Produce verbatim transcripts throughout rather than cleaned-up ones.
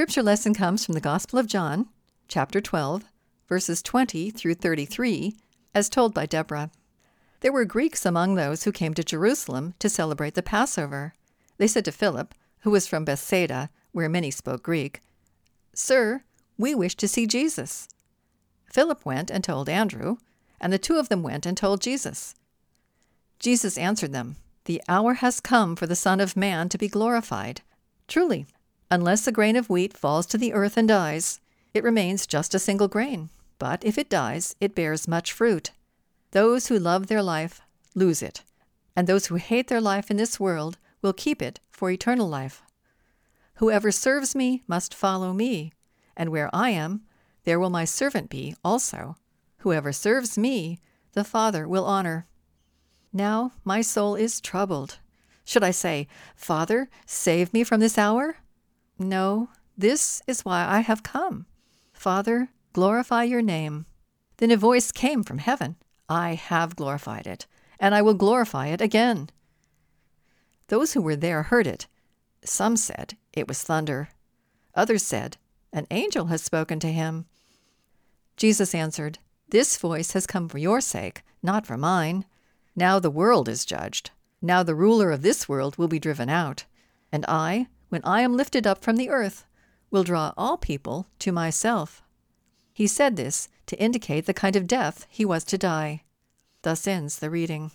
scripture lesson comes from the Gospel of John, chapter twelve, verses twenty through thirty-three, as told by Deborah. There were Greeks among those who came to Jerusalem to celebrate the Passover. They said to Philip, who was from Bethsaida, where many spoke Greek, "Sir, we wish to see Jesus." Philip went and told Andrew, and the two of them went and told Jesus. Jesus answered them, "The hour has come for the Son of Man to be glorified. Truly, unless a grain of wheat falls to the earth and dies, it remains just a single grain. But if it dies, it bears much fruit. Those who love their life lose it, and those who hate their life in this world will keep it for eternal life. Whoever serves me must follow me, and where I am, there will my servant be also. Whoever serves me, the Father will honor. Now my soul is troubled. Should I say, 'Father, save me from this hour'? No, this is why I have come. Father, glorify your name." Then a voice came from heaven, "I have glorified it, and I will glorify it again." Those who were there heard it. Some said, "It was thunder." Others said, "An angel has spoken to him." Jesus answered, "This voice has come for your sake, not for mine. Now the world is judged. Now the ruler of this world will be driven out. And I, when I am lifted up from the earth, will draw all people to myself." He said this to indicate the kind of death he was to die. Thus ends the reading.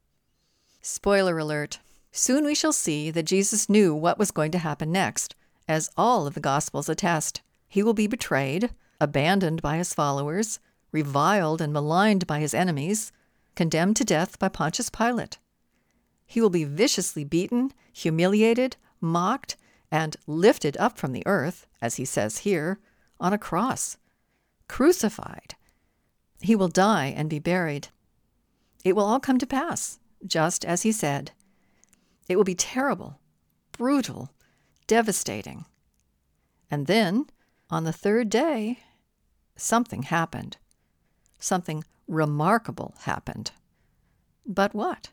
Spoiler alert. Soon we shall see that Jesus knew what was going to happen next, as all of the Gospels attest. He will be betrayed, abandoned by his followers, reviled and maligned by his enemies, condemned to death by Pontius Pilate. He will be viciously beaten, humiliated, mocked, and lifted up from the earth, as he says here, on a cross, crucified. He will die and be buried. It will all come to pass, just as he said. It will be terrible, brutal, devastating. And then, on the third day, something happened. Something remarkable happened. But what?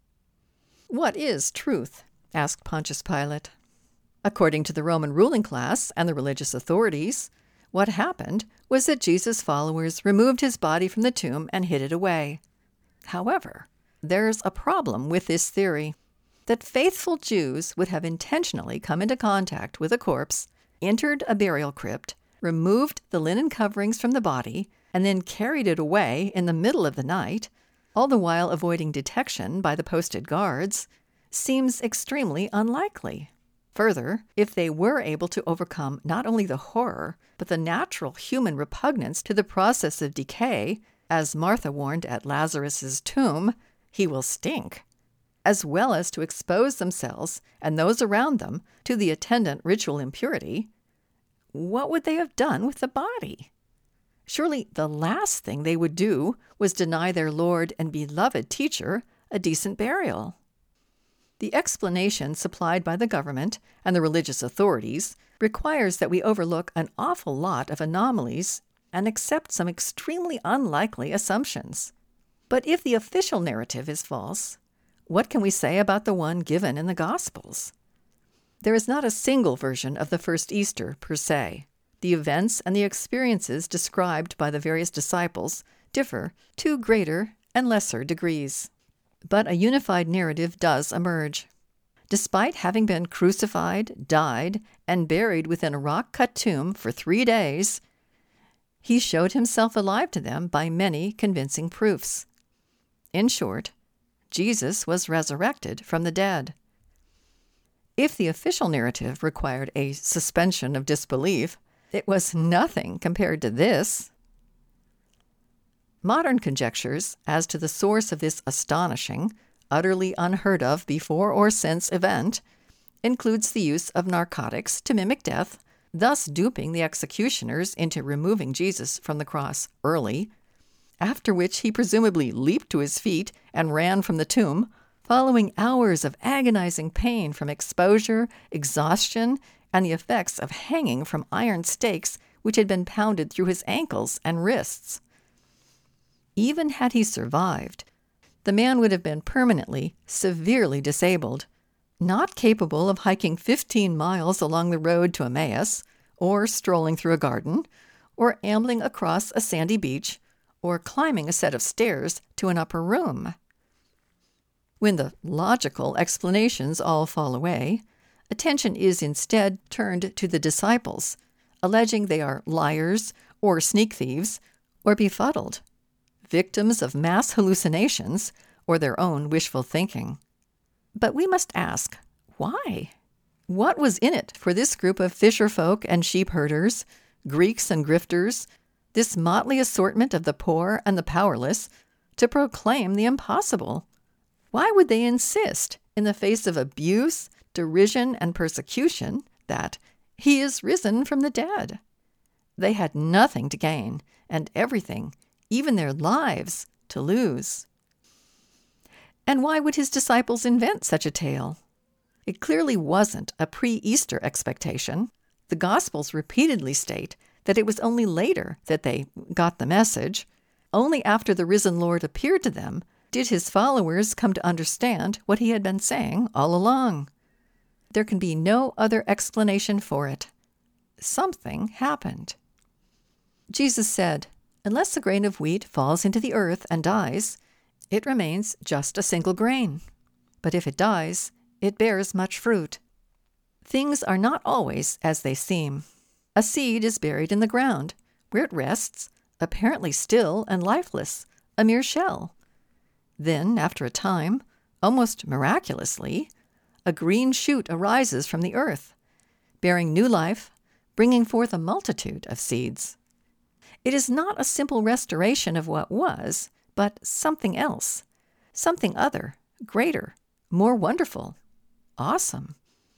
"What is truth?" asked Pontius Pilate. According to the Roman ruling class and the religious authorities, what happened was that Jesus' followers removed his body from the tomb and hid it away. However, there's a problem with this theory, that faithful Jews would have intentionally come into contact with a corpse, entered a burial crypt, removed the linen coverings from the body, and then carried it away in the middle of the night, all the while avoiding detection by the posted guards, seems extremely unlikely. Further, if they were able to overcome not only the horror, but the natural human repugnance to the process of decay, as Martha warned at Lazarus's tomb, "He will stink," as well as to expose themselves and those around them to the attendant ritual impurity, what would they have done with the body? Surely the last thing they would do was deny their Lord and beloved teacher a decent burial. The explanation supplied by the government and the religious authorities requires that we overlook an awful lot of anomalies and accept some extremely unlikely assumptions. But if the official narrative is false, what can we say about the one given in the Gospels? There is not a single version of the first Easter per se. The events and the experiences described by the various disciples differ to greater and lesser degrees. But a unified narrative does emerge. Despite having been crucified, died, and buried within a rock-cut tomb for three days, he showed himself alive to them by many convincing proofs. In short, Jesus was resurrected from the dead. If the official narrative required a suspension of disbelief, it was nothing compared to this. Modern conjectures as to the source of this astonishing, utterly unheard of before or since event includes the use of narcotics to mimic death, thus duping the executioners into removing Jesus from the cross early, after which he presumably leaped to his feet and ran from the tomb, following hours of agonizing pain from exposure, exhaustion, and the effects of hanging from iron stakes which had been pounded through his ankles and wrists. Even had he survived, the man would have been permanently, severely disabled, not capable of hiking fifteen miles along the road to Emmaus, or strolling through a garden, or ambling across a sandy beach, or climbing a set of stairs to an upper room. When the logical explanations all fall away, attention is instead turned to the disciples, alleging they are liars or sneak thieves or befuddled, victims of mass hallucinations or their own wishful thinking. But we must ask, why? What was in it for this group of fisherfolk and sheep herders, Greeks and grifters, this motley assortment of the poor and the powerless, to proclaim the impossible? Why would they insist, in the face of abuse, derision, and persecution, that he is risen from the dead? They had nothing to gain, and everything, even their lives, to lose. And why would his disciples invent such a tale? It clearly wasn't a pre-Easter expectation. The Gospels repeatedly state that it was only later that they got the message. Only after the risen Lord appeared to them did his followers come to understand what he had been saying all along. There can be no other explanation for it. Something happened. Jesus said, "Unless a grain of wheat falls into the earth and dies, it remains just a single grain. But if it dies, it bears much fruit." Things are not always as they seem. A seed is buried in the ground, where it rests, apparently still and lifeless, a mere shell. Then, after a time, almost miraculously, a green shoot arises from the earth, bearing new life, bringing forth a multitude of seeds. It is not a simple restoration of what was, but something else, something other, greater, more wonderful, awesome.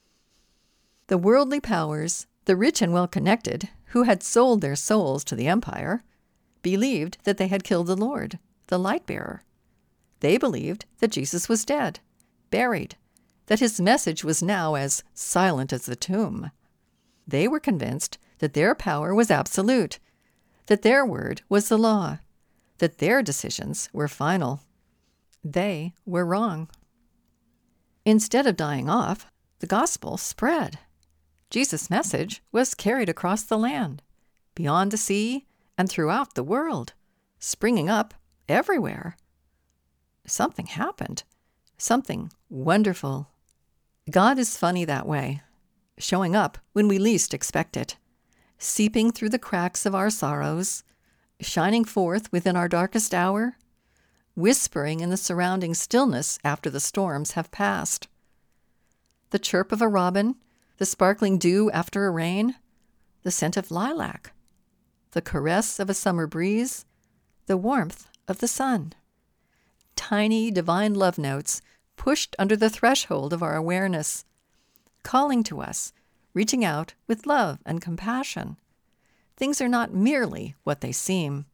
The worldly powers, the rich and well-connected, who had sold their souls to the empire, believed that they had killed the Lord, the light-bearer. They believed that Jesus was dead, buried, that his message was now as silent as the tomb. They were convinced that their power was absolute, that their word was the law, that their decisions were final. They were wrong. Instead of dying off, the gospel spread. Jesus' message was carried across the land, beyond the sea, and throughout the world, springing up everywhere. Something happened, something wonderful. God is funny that way, showing up when we least expect it, seeping through the cracks of our sorrows, shining forth within our darkest hour, whispering in the surrounding stillness after the storms have passed. The chirp of a robin, the sparkling dew after a rain, the scent of lilac, the caress of a summer breeze, the warmth of the sun. Tiny divine love notes pushed under the threshold of our awareness, calling to us, reaching out with love and compassion. Things are not merely what they seem.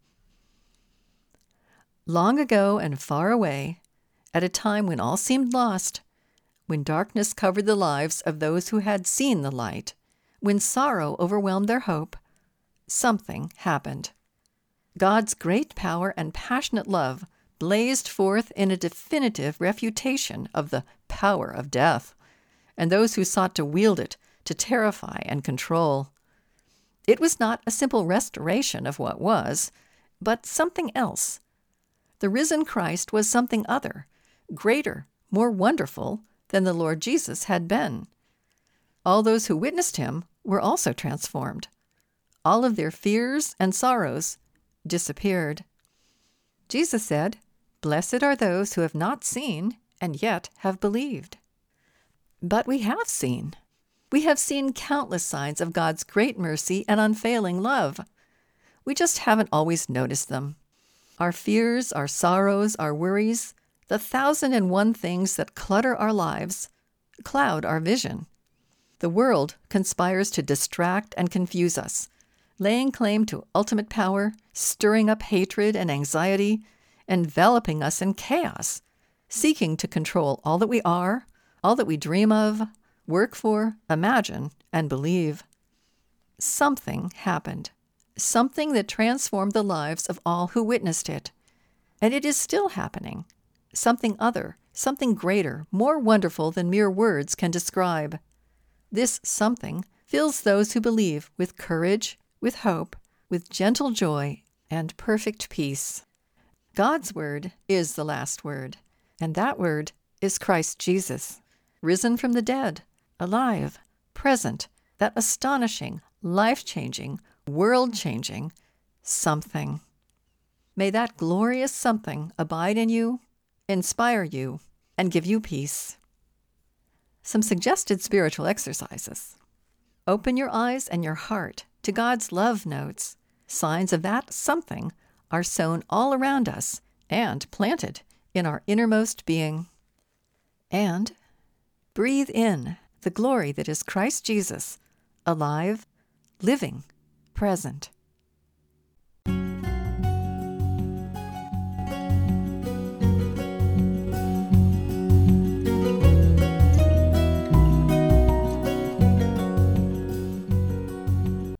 Long ago and far away, at a time when all seemed lost, when darkness covered the lives of those who had seen the light, when sorrow overwhelmed their hope, something happened. God's great power and passionate love blazed forth in a definitive refutation of the power of death, and those who sought to wield it to terrify and control. It was not a simple restoration of what was, but something else. The risen Christ was something other, greater, more wonderful than the Lord Jesus had been. All those who witnessed him were also transformed. All of their fears and sorrows disappeared. Jesus said, "Blessed are those who have not seen and yet have believed." But we have seen. We have seen countless signs of God's great mercy and unfailing love. We just haven't always noticed them. Our fears, our sorrows, our worries, the thousand and one things that clutter our lives, cloud our vision. The world conspires to distract and confuse us, laying claim to ultimate power, stirring up hatred and anxiety, enveloping us in chaos, seeking to control all that we are, all that we dream of, work for, imagine, and believe. Something happened, something that transformed the lives of all who witnessed it. And it is still happening. Something other, something greater, more wonderful than mere words can describe. This something fills those who believe with courage, with hope, with gentle joy, and perfect peace. God's word is the last word, and that word is Christ Jesus, risen from the dead, alive, present, that astonishing, life-changing, world-changing something. May that glorious something abide in you, inspire you, and give you peace. Some suggested spiritual exercises. Open your eyes and your heart to God's love notes. Signs of that something are sown all around us and planted in our innermost being. And breathe in the glory that is Christ Jesus, alive, living, present.